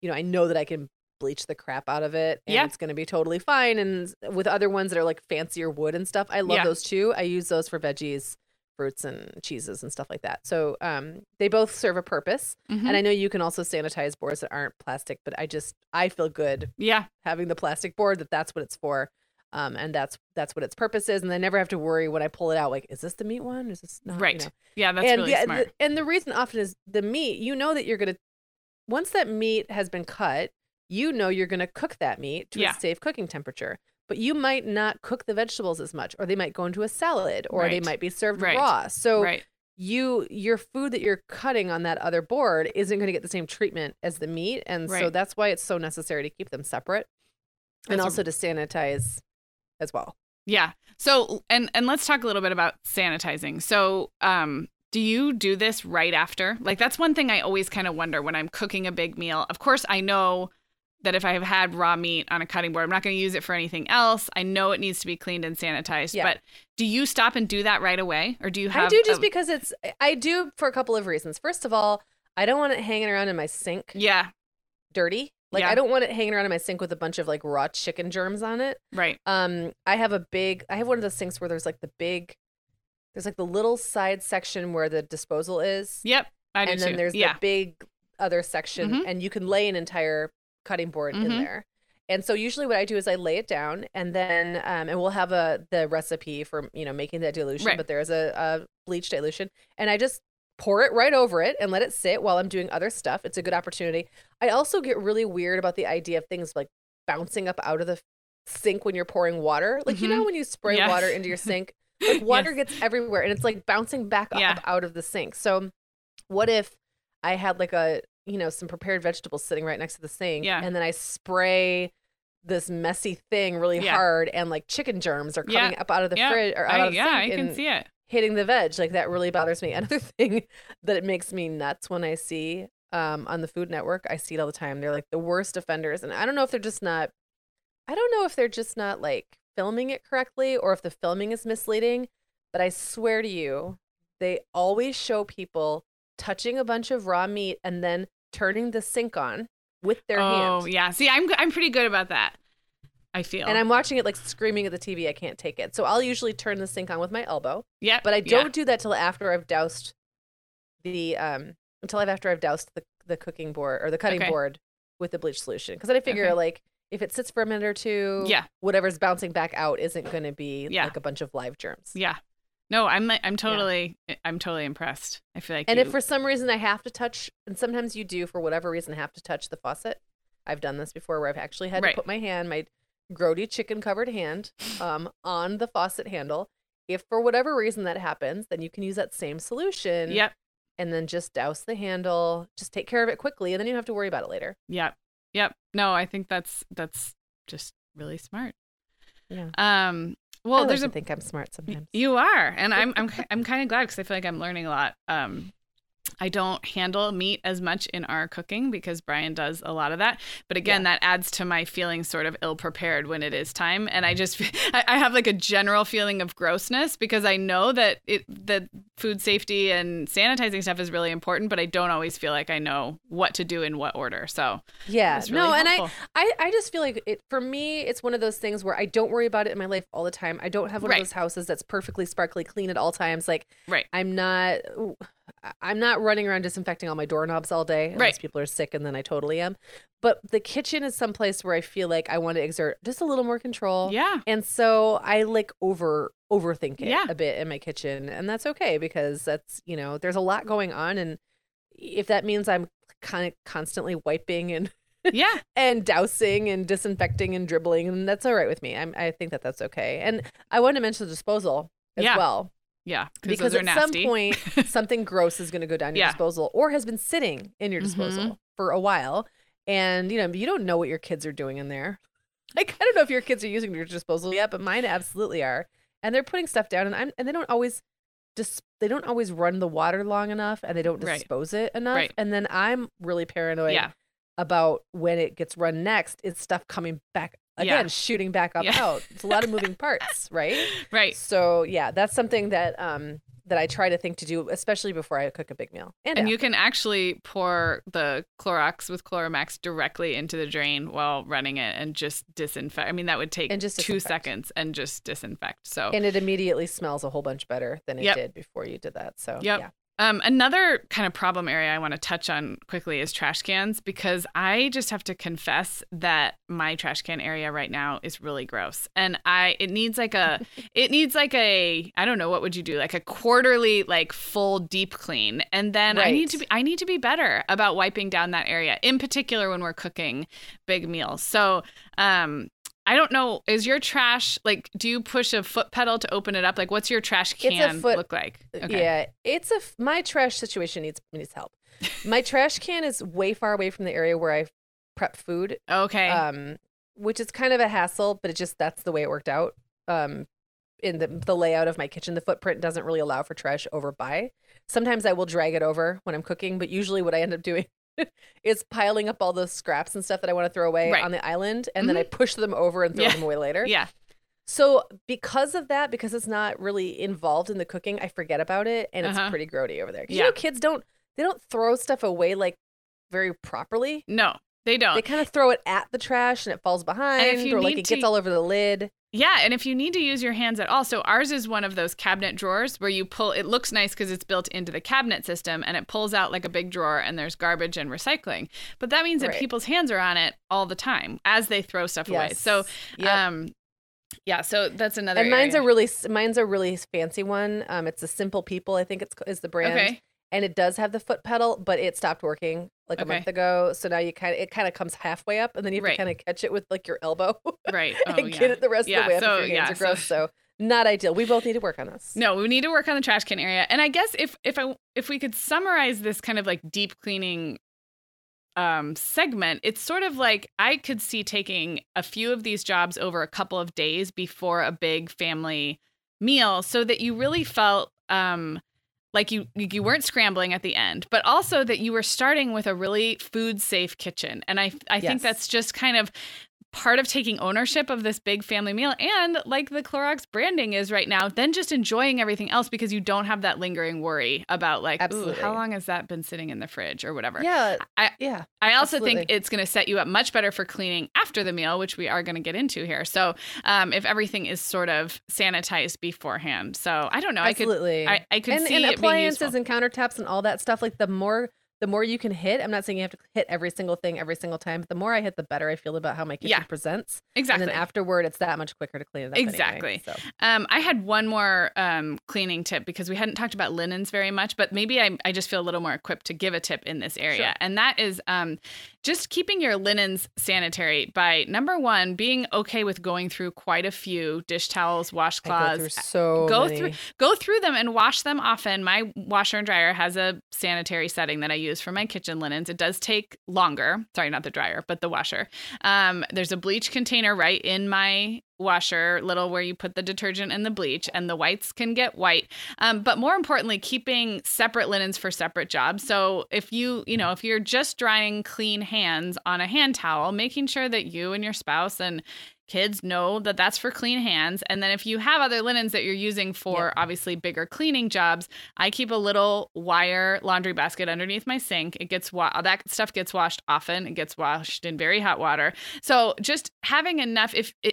bleach the crap out of it, and it's going to be totally fine. And with other ones that are fancier wood and stuff, I love those too. I use those for veggies, fruits, and cheeses and stuff like that. So they both serve a purpose. And I know you can also sanitize boards that aren't plastic, but I feel good having the plastic board that's what it's for. And that's what its purpose is. And I never have to worry when I pull it out, is this the meat one? Is this not? Right. Yeah, that's really smart. And the reason often is the meat, that you're going to, once that meat has been cut, you're going to cook that meat to a safe cooking temperature. but you might not cook the vegetables as much, or they might go into a salad, or they might be served right. raw. So right. your food that you're cutting on that other board isn't going to get the same treatment as the meat. And so that's why it's so necessary to keep them separate and also to sanitize as well. Yeah. So, and let's talk a little bit about sanitizing. So, do you do this right after? Like, that's one thing I always kind of wonder when I'm cooking a big meal. Of course, I know that if I have had raw meat on a cutting board, I'm not going to use it for anything else. I know it needs to be cleaned and sanitized. But do you stop and do that right away? Or do you have... I do just because I do for a couple of reasons. First of all, I don't want it hanging around in my sink. Yeah. Dirty. Like, I don't want it hanging around in my sink with a bunch of like raw chicken germs on it. Right. I have one of those sinks where there's like there's like the little side section where the disposal is. Yep. I do and then too. there's the big other section, and you can lay an entire cutting board in there. And so usually what I do is I lay it down, and then and we'll have the recipe for making that dilution, but there's a bleach dilution, and I just pour it right over it and let it sit while I'm doing other stuff. It's a good opportunity. I also get really weird about the idea of things like bouncing up out of the sink when you're pouring water. Like, when you spray water into your sink, like water gets everywhere and it's like bouncing back up out of the sink. So what if I had like some prepared vegetables sitting right next to the sink, and then I spray this messy thing really hard, and like chicken germs are coming up out of the fridge or out of the sink. I can see it. Hitting the veg, like that really bothers me. Another thing that it makes me nuts when I see on the Food Network, I see it all the time. They're like the worst offenders, and I don't know if they're just not like filming it correctly, or if the filming is misleading. But I swear to you, they always show people touching a bunch of raw meat and then turning the sink on with their hand. Oh yeah, see, I'm pretty good about that. I feel. And I'm watching it like screaming at the TV. I can't take it. So I'll usually turn the sink on with my elbow. Yeah. But I don't do that till after I've doused the cooking board or the cutting board with the bleach solution. Because then I figure like if it sits for a minute or two, whatever's bouncing back out isn't going to be like a bunch of live germs. Yeah. No, I'm totally impressed. I feel like. And if for some reason I have to touch, and sometimes you do for whatever reason have to touch the faucet. I've done this before where I've actually had to put my grody chicken covered hand on the faucet handle. If for whatever reason that happens, then you can use that same solution. Yep. And then just douse the handle, just take care of it quickly, and then you don't have to worry about it later. Yep. No, I think that's just really smart. Yeah. Well, I think I'm smart sometimes. You are, and I'm kind of glad because I feel like I'm learning a lot. I don't handle meat as much in our cooking because Brian does a lot of that. But again, that adds to my feeling sort of ill prepared when it is time. And I have like a general feeling of grossness because I know that that food safety and sanitizing stuff is really important, but I don't always feel like I know what to do in what order. So really helpful. And I just feel like for me, it's one of those things where I don't worry about it in my life all the time. I don't have one of those houses that's perfectly sparkly clean at all times. Like I'm not running around disinfecting all my doorknobs all day unless people are sick, and then I totally am. But the kitchen is someplace where I feel like I want to exert just a little more control. Yeah. And so I like overthink it a bit in my kitchen, and that's okay because that's, there's a lot going on, and if that means I'm kind of constantly wiping and and dousing and disinfecting and dribbling, and that's all right with me. I think that's okay. And I want to mention the disposal as well. Yeah, because at some point something gross is going to go down your disposal or has been sitting in your disposal for a while, and you don't know what your kids are doing in there. Like, I don't know if your kids are using your disposal yet, but mine absolutely are, and they're putting stuff down, and they don't always run the water long enough, and they don't dispose it enough, and then I'm really paranoid about when it gets run next. It's stuff coming back. Again, shooting back up out. It's a lot of moving parts, right? Right. So that's something that that I try to think to do, especially before I cook a big meal. And you can actually pour the Clorox with Chloramax directly into the drain while running it and just disinfect. I mean, that would take 2 seconds and just disinfect. And it immediately smells a whole bunch better than it did before you did that. So yeah. Another kind of problem area I want to touch on quickly is trash cans, because I just have to confess that my trash can area right now is really gross, and it needs like a I don't know, what would you do, like a quarterly, like full deep clean, and then I need to be better about wiping down that area, in particular when we're cooking big meals. So I don't know. Is your trash like? Do you push a foot pedal to open it up? Like, what's your trash can look like? Okay. Yeah, my trash situation needs help. My trash can is way far away from the area where I prep food. Okay. Which is kind of a hassle, but that's the way it worked out. In the layout of my kitchen, the footprint doesn't really allow for trash over by. Sometimes I will drag it over when I'm cooking, but usually what I end up doing is piling up all those scraps and stuff that I want to throw away on the island, and then I push them over and throw them away later. Yeah. So because of that, because it's not really involved in the cooking, I forget about it, and it's pretty grody over there. You know, kids don't throw stuff away like very properly. No, they don't. They kind of throw it at the trash and it falls behind, or like it gets all over the lid. Yeah, and if you need to use your hands at all, so ours is one of those cabinet drawers where you pull, it looks nice because it's built into the cabinet system and it pulls out like a big drawer and there's garbage and recycling. But that means that people's hands are on it all the time as they throw stuff away. So, yeah, so that's another And mine's a really fancy one. It's a Simple People, I think is the brand. Okay. And it does have the foot pedal, but it stopped working like a month ago. So now it kind of comes halfway up, and then you have to kind of catch it with like your elbow, right? And get it the rest of the way up. If your hands are gross. So not ideal. We both need to work on this. No, we need to work on the trash can area. And I guess if we could summarize this kind of like deep cleaning segment, it's sort of like I could see taking a few of these jobs over a couple of days before a big family meal, so that you really felt like you weren't scrambling at the end, but also that you were starting with a really food safe kitchen. And I think that's just kind of part of taking ownership of this big family meal, and like the Clorox branding is right now, then just enjoying everything else because you don't have that lingering worry about like, ooh, how long has that been sitting in the fridge or whatever. I also think it's going to set you up much better for cleaning after the meal, which we are going to get into here. So if everything is sort of sanitized beforehand. So I don't know. Absolutely. I could see and it appliances being and countertops and all that stuff. Like the more you can hit, I'm not saying you have to hit every single thing every single time, but the more I hit, the better I feel about how my kitchen presents. Exactly. And then afterward, it's that much quicker to clean it up. Exactly. Anyway, so. I had one more cleaning tip because we hadn't talked about linens very much, but maybe I just feel a little more equipped to give a tip in this area. Sure. And that is just keeping your linens sanitary by, number one, being okay with going through quite a few dish towels, washcloths. Go through them and wash them often. My washer and dryer has a sanitary setting that I use for my kitchen linens. It does take longer. Sorry, not the dryer, but the washer. There's a bleach container right in my washer, little where you put the detergent and the bleach, and the whites can get white. But more importantly, keeping separate linens for separate jobs. So if if you're just drying clean hands on a hand towel, making sure that you and your spouse and kids know that that's for clean hands. And then if you have other linens that you're using for obviously bigger cleaning jobs, I keep a little wire laundry basket underneath my sink. It gets that stuff gets washed often. It gets washed in very hot water. So just having enough,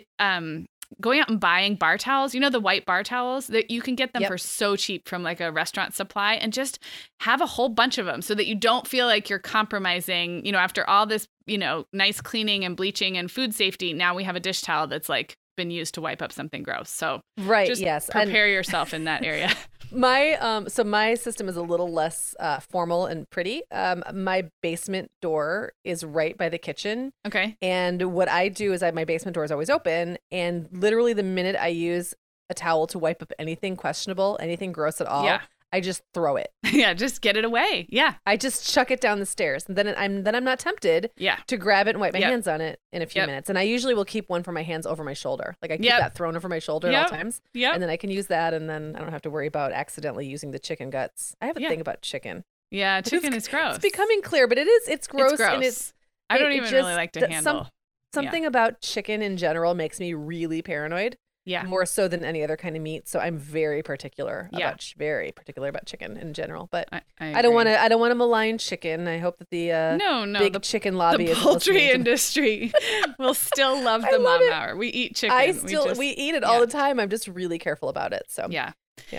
going out and buying bar towels, the white bar towels, that you can get them for so cheap from like a restaurant supply, and just have a whole bunch of them so that you don't feel like you're compromising, after all this, nice cleaning and bleaching and food safety. Now we have a dish towel that's like been used to wipe up something gross. So just prepare yourself in that area. My system is a little less formal and pretty. My basement door is right by the kitchen. Okay. And what I do is my basement door is always open, and literally the minute I use a towel to wipe up anything questionable, anything gross at all, I just throw it. Yeah, just get it away. Yeah. I just chuck it down the stairs, and then I'm not tempted to grab it and wipe my hands on it in a few minutes. And I usually will keep one for my hands over my shoulder. Like I keep that thrown over my shoulder at all times. Yeah. And then I can use that, and then I don't have to worry about accidentally using the chicken guts. I have a thing about chicken. Yeah, chicken is gross. It's becoming clear, but it's gross. And I don't even really like to handle. Something about chicken in general makes me really paranoid. Yeah. More so than any other kind of meat. So I'm very particular about chicken in general. But I don't want to malign chicken. I hope that the big chicken lobby the poultry industry will still love the mom hour. We eat chicken. We eat it all the time. I'm just really careful about it. So yeah.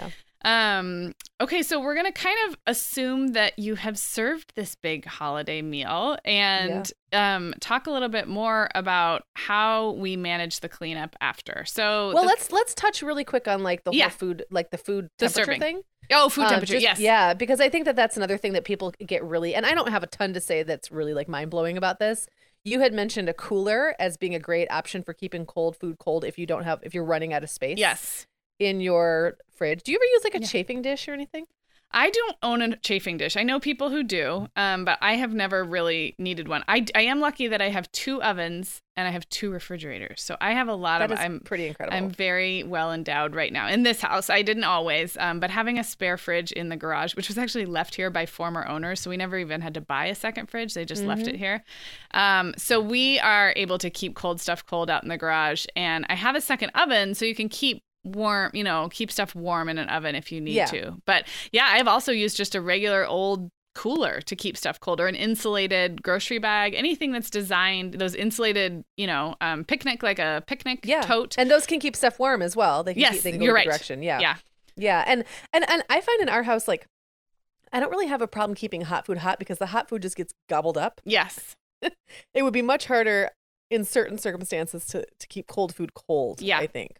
Okay, so we're going to kind of assume that you have served this big holiday meal and talk a little bit more about how we manage the cleanup after. So let's touch really quick on like the whole food, like the food temperature thing. Oh, food temperature, yes. Yeah, because I think that's another thing that people get really, and I don't have a ton to say that's really like mind-blowing about this. You had mentioned a cooler as being a great option for keeping cold food cold if you're running out of space. Yes. In your fridge. Do you ever use like a chafing dish or anything? I don't own a chafing dish. I know people who do, but I have never really needed one. I am lucky that I have 2 ovens and I have 2 refrigerators. So I have a lot I'm pretty incredible. I'm very well endowed right now in this house. I didn't always, but having a spare fridge in the garage, which was actually left here by former owners. So we never even had to buy a second fridge. They just left it here. So we are able to keep cold stuff cold out in the garage. And I have a second oven so you can keep warm, keep stuff warm in an oven if you need to. But yeah, I've also used just a regular old cooler to keep stuff cold, or an insulated grocery bag, anything that's designed, those insulated, picnic, like a picnic tote. And those can keep stuff warm as well. They can go you're right. Direction. Yeah. Yeah. Yeah. And I find in our house, like, I don't really have a problem keeping hot food hot because the hot food just gets gobbled up. Yes. It would be much harder in certain circumstances to keep cold food cold, I think.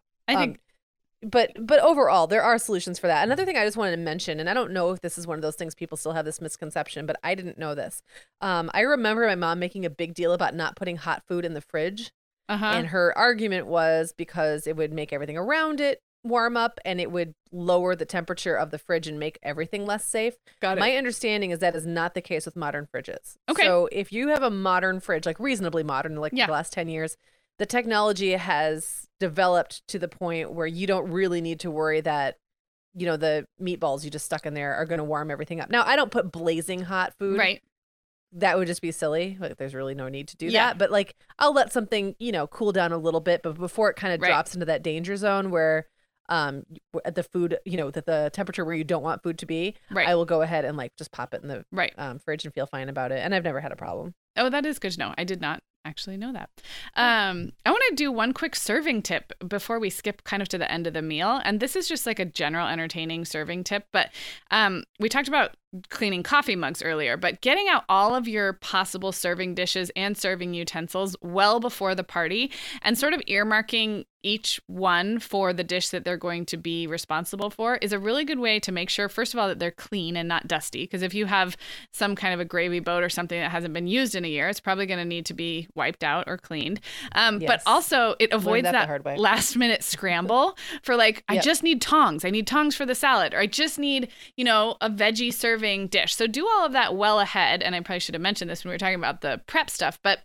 But overall, there are solutions for that. Another thing I just wanted to mention, and I don't know if this is one of those things people still have this misconception, but I didn't know this. I remember my mom making a big deal about not putting hot food in the fridge. And her argument was because it would make everything around it warm up and it would lower the temperature of the fridge and make everything less safe. Got it. My understanding is that is not the case with modern fridges. Okay. So if you have a modern fridge, like reasonably modern, like the last 10 years, the technology has developed to the point where you don't really need to worry that, the meatballs you just stuck in there are going to warm everything up. Now, I don't put blazing hot food. Right. That would just be silly. Like, there's really no need to do that. But like, I'll let something, cool down a little bit, but before it kind of drops into that danger zone where the food, the temperature where you don't want food to be, I will go ahead and like just pop it in the fridge and feel fine about it. And I've never had a problem. Oh, that is good to know. I did not actually know that. I want to do one quick serving tip before we skip kind of to the end of the meal. And this is just like a general entertaining serving tip. But we talked about cleaning coffee mugs earlier, but getting out all of your possible serving dishes and serving utensils well before the party and sort of earmarking each one for the dish that they're going to be responsible for is a really good way to make sure, first of all, that they're clean and not dusty. Because if you have some kind of a gravy boat or something that hasn't been used in a year, it's probably going to need to be wiped out or cleaned. But also it avoids that last minute scramble for like, I just need tongs. I need tongs for the salad, or I just need, a veggie serving dish. So do all of that well ahead. And I probably should have mentioned this when we were talking about the prep stuff, but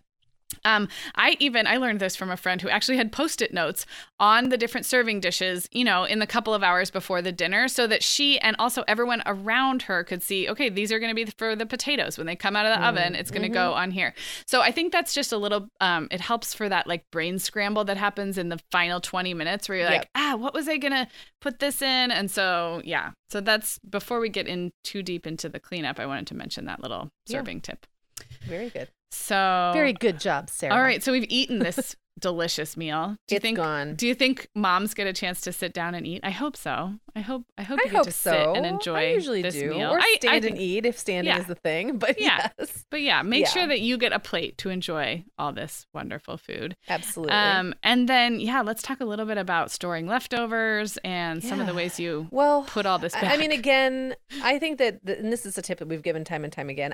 I learned this from a friend who actually had Post-it notes on the different serving dishes, in the couple of hours before the dinner, so that she and also everyone around her could see, okay, these are going to be for the potatoes. When they come out of the oven, it's going to go on here. So I think that's just a little, it helps for that like brain scramble that happens in the final 20 minutes where you're like, what was I going to put this in? And so, so that's, before we get in too deep into the cleanup, I wanted to mention that little serving tip. Very good. So very good job, Sarah. All right, so we've eaten this delicious meal. Do you think moms get a chance to sit down and eat? I hope so. I hope you get to sit and enjoy this meal. Or stand and eat if standing is the thing. But yes. But make sure that you get a plate to enjoy all this wonderful food. Absolutely. And then let's talk a little bit about storing leftovers and some of the ways you put all this back. I mean, again, I think that and this is a tip that we've given time and time again.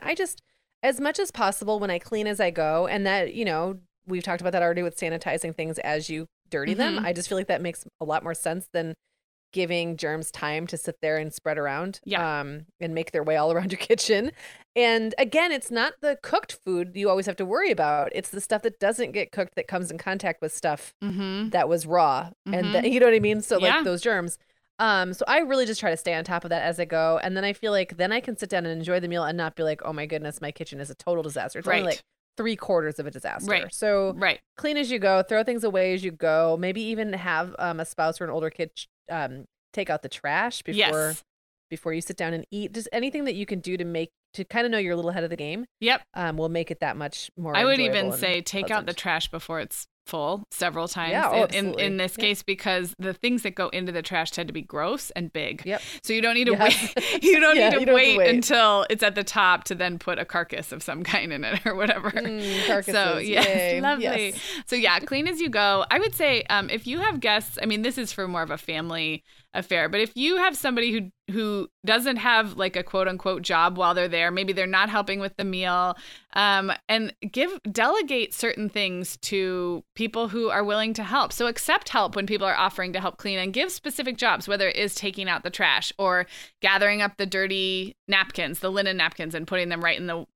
As much as possible when I clean as I go, and that, we've talked about that already with sanitizing things as you dirty them. I just feel like that makes a lot more sense than giving germs time to sit there and spread around and make their way all around your kitchen. And again, it's not the cooked food you always have to worry about. It's the stuff that doesn't get cooked that comes in contact with stuff that was raw. And you know what I mean? So like those germs. So I really just try to stay on top of that as I go. And then I feel like then I can sit down and enjoy the meal and not be like, oh my goodness, my kitchen is a total disaster. It's only like 3/4 of a disaster. Right. So clean as you go, throw things away as you go. Maybe even have a spouse or an older kid take out the trash before you sit down and eat. Just anything that you can do to kind of know you're a little ahead of the game. Yep. Will make it that much more. I would even say take out the trash before it's full several times in this case, because the things that go into the trash tend to be gross and big. Yep. So you don't need to wait. You don't need to wait until it's at the top to then put a carcass of some kind in it or whatever. Carcasses. So Yay. Lovely. Yes. So clean as you go. I would say if you have guests, I mean, this is for more of a family affair. But if you have somebody who doesn't have like a quote unquote job while they're there, maybe they're not helping with the meal, and delegate certain things to people who are willing to help. So accept help when people are offering to help clean, and give specific jobs, whether it is taking out the trash or gathering up the dirty napkins, the linen napkins, and putting them right in the,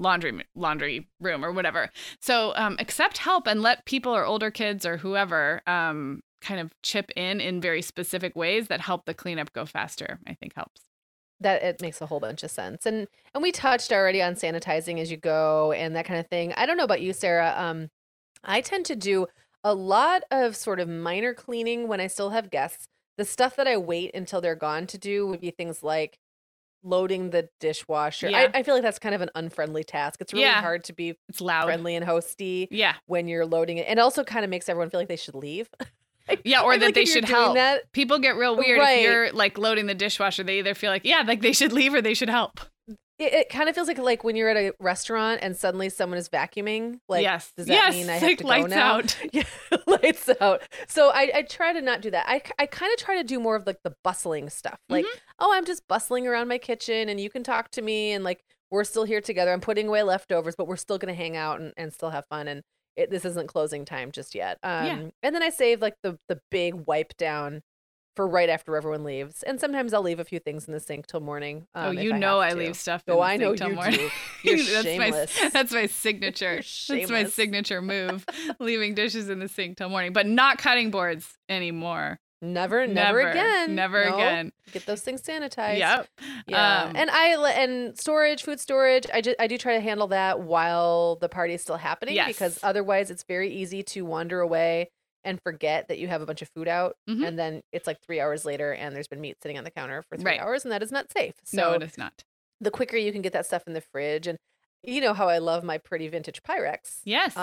laundry room or whatever. So accept help and let people or older kids or whoever kind of chip in very specific ways that help the cleanup go faster, I think helps. That it makes a whole bunch of sense. And we touched already on sanitizing as you go and that kind of thing. I don't know about you, Sarah. I tend to do a lot of sort of minor cleaning when I still have guests. The stuff that I wait until they're gone to do would be things like loading the dishwasher. Yeah. I feel like that's kind of an unfriendly task. It's really hard to be loud, friendly and hosty Yeah. when you're loading it. And also kind of makes everyone feel like they should leave. Yeah, or that they should help. That, people get real weird if you're like loading the dishwasher. They either feel like, like they should leave or they should help. It kind of feels like when you're at a restaurant and suddenly someone is vacuuming. Like, yes. Does that mean I have to lights go now? Out. Yeah, lights out. So I try to not do that. I kind of try to do more of like the bustling stuff. Like, I'm just bustling around my kitchen and you can talk to me and like we're still here together. I'm putting away leftovers, but we're still going to hang out and still have fun. And this isn't closing time just yet. And then I save like the big wipe down for right after everyone leaves. And sometimes I'll leave a few things in the sink till morning. I leave stuff in the sink till morning. You're shameless. That's my signature. That's my signature move. Leaving dishes in the sink till morning, but not cutting boards anymore. Never again. Never again. Get those things sanitized. Yep. Yeah. And food storage. I do try to handle that while the party is still happening, because otherwise it's very easy to wander away and forget that you have a bunch of food out, and then it's like 3 hours later and there's been meat sitting on the counter for 3 hours, and that is not safe. So no, it is not. The quicker you can get that stuff in the fridge, and you know how I love my pretty vintage Pyrex. Yes.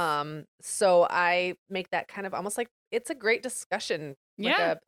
So I make that kind of almost like it's a great discussion. Like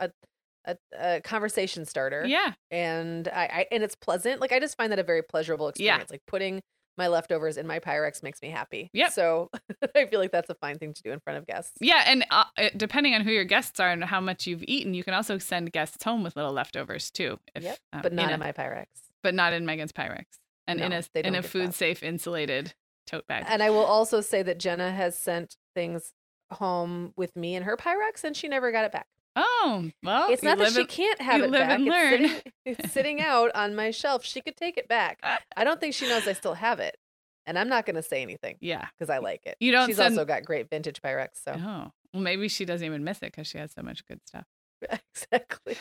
a conversation starter. Yeah. And and it's pleasant. Like I just find that a very pleasurable experience. Like putting my leftovers in my Pyrex makes me happy. Yep. So I feel like that's a fine thing to do in front of guests. Yeah. And depending on who your guests are and how much you've eaten, you can also send guests home with little leftovers too. But not in my Pyrex. But not in Megan's Pyrex. And no, in a food safe insulated tote bag. And I will also say that Jenna has sent things home with me in her Pyrex and she never got it back. Oh, well, it's not that she can't have it back. And learn. It's sitting out on my shelf. She could take it back. I don't think she knows I still have it. And I'm not going to say anything. Yeah. Because I like it. She's also got great vintage Pyrex. So. Oh, well, maybe she doesn't even miss it because she has so much good stuff. Exactly.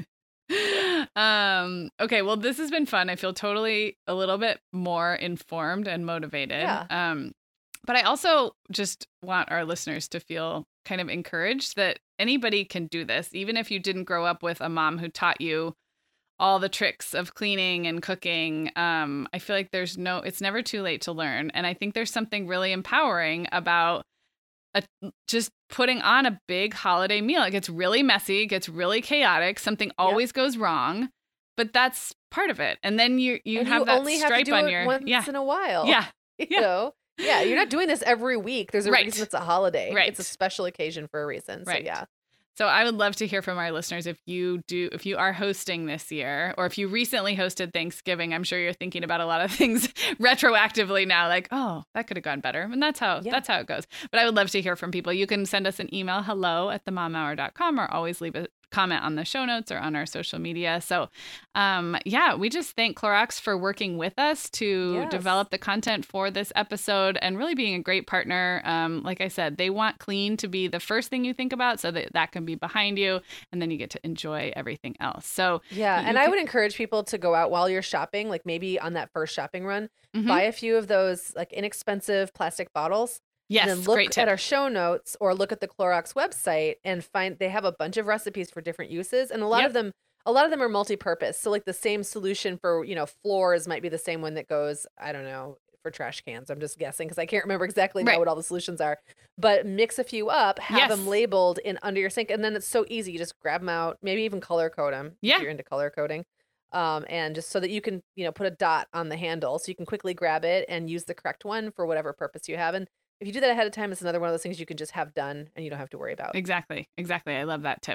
Okay, well, this has been fun. I feel totally a little bit more informed and motivated. Yeah. But I also just want our listeners to feel kind of encouraged that anybody can do this, even if you didn't grow up with a mom who taught you all the tricks of cleaning and cooking. I feel like it's never too late to learn. And I think there's something really empowering about just putting on a big holiday meal. It gets really messy, it gets really chaotic. Something always goes wrong, but that's part of it. And then you have that only stripe have to do on it your once in a while. Yeah. You know? Yeah, you're not doing this every week. There's a reason it's a holiday. Right. It's a special occasion for a reason. So yeah. So I would love to hear from our listeners if you are hosting this year, or if you recently hosted Thanksgiving. I'm sure you're thinking about a lot of things retroactively now, like, oh, that could have gone better. And that's how it goes. But I would love to hear from people. You can send us an email, hello@themomhour.com, or always leave a comment on the show notes or on our social media. So we just thank Clorox for working with us to develop the content for this episode and really being a great partner. Like I said, they want clean to be the first thing you think about so that can be behind you, and then you get to enjoy everything else. So I would encourage people to go out while you're shopping, like maybe on that first shopping run, buy a few of those like inexpensive plastic bottles. Yes, and then look at our show notes or look at the Clorox website and find they have a bunch of recipes for different uses, and a lot of them are multi-purpose. So like the same solution for floors might be the same one that goes, I don't know, for trash cans. I'm just guessing because I can't remember exactly now what all the solutions are. But mix a few up, have them labeled under your sink, and then it's so easy. You just grab them out, maybe even color code them if you're into color coding. And just so that you can put a dot on the handle so you can quickly grab it and use the correct one for whatever purpose you have. And if you do that ahead of time, it's another one of those things you can just have done and you don't have to worry about. Exactly. I love that tip.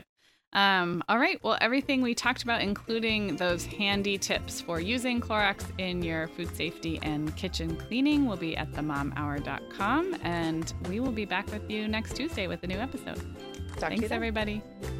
All right. Well, everything we talked about, including those handy tips for using Clorox in your food safety and kitchen cleaning, will be at themomhour.com. And we will be back with you next Tuesday with a new episode. Thanks, everybody.